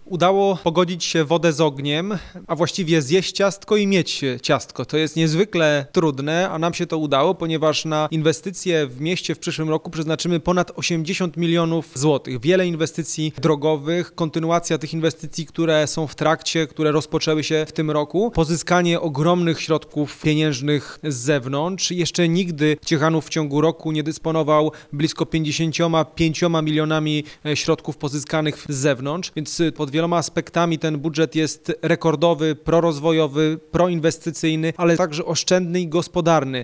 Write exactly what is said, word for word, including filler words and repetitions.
Udało pogodzić się wodę z ogniem, a właściwie zjeść ciastko i mieć ciastko. To jest niezwykle trudne, a nam się to udało, ponieważ na inwestycje w mieście w przyszłym roku przeznaczymy ponad osiemdziesiąt milionów złotych. Wiele inwestycji drogowych, kontynuacja tych inwestycji, które są w trakcie, które rozpoczęły się w tym roku, pozyskanie ogromnych środków pieniężnych z zewnątrz. Jeszcze nigdy Ciechanów w ciągu roku nie dysponował blisko pięćdziesięcioma pięcioma milionami środków pozyskanych z zewnątrz, więc pod wieloma aspektami ten budżet jest rekordowy, prorozwojowy, proinwestycyjny, ale także oszczędny i gospodarny.